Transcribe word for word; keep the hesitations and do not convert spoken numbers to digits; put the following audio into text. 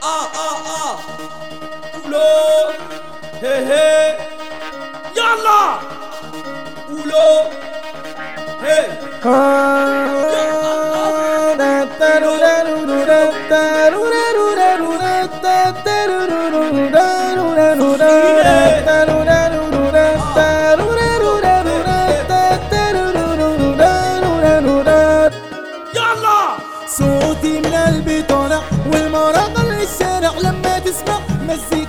اه اه اه قولوا هي هي يلا قولوا هي صوتي من قلبي طالع والمراغل للشارع لما تسمع مزيكا